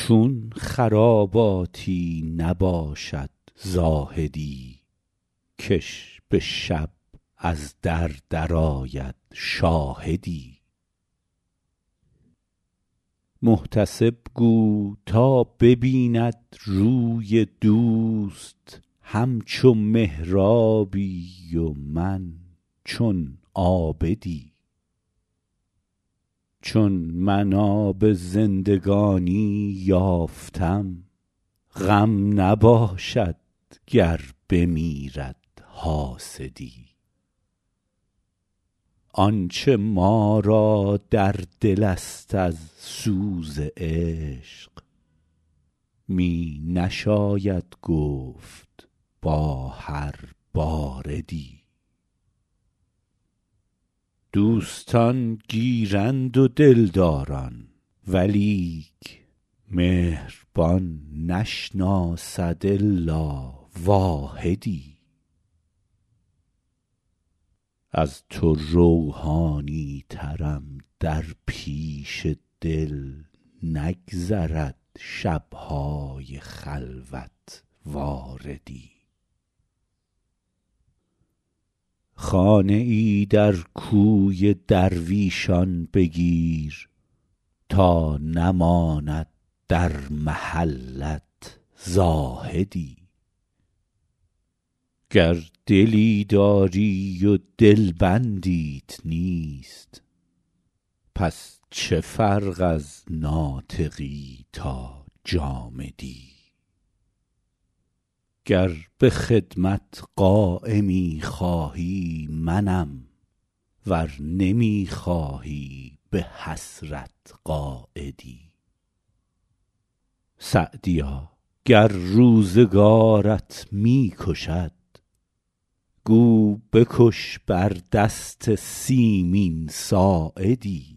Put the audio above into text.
چون خراباتی نباشد زاهدی کش به شب از در درآید شاهدی. محتسب گو تا ببیند روی دوست همچو محرابی و من چون عابدی. چون من آب زندگانی یافتم غم نباشد گر بمیرد حاسدی. آنچه ما را در دل است از سوز عشق می نشاید گفت با هر باردی. دوستان گیرند و دلداران ولیک مهربان نشناسد الا واحدی. از تو روحانی ترم در پیش دل نگذرد شبهای خلوت واردی. خانه ای در کوی درویشان بگیر تا نماند در محلت زاهدی. گر دلی داری و دلبندیت نیست پس چه فرق از ناطقی تا جامدی. گر به خدمت قایمی خواهی منم ور نمی خواهی به حسرت قاعدی. سعدیا گر روزگارت می کشد گو بکش بر دست سیمین ساعدی.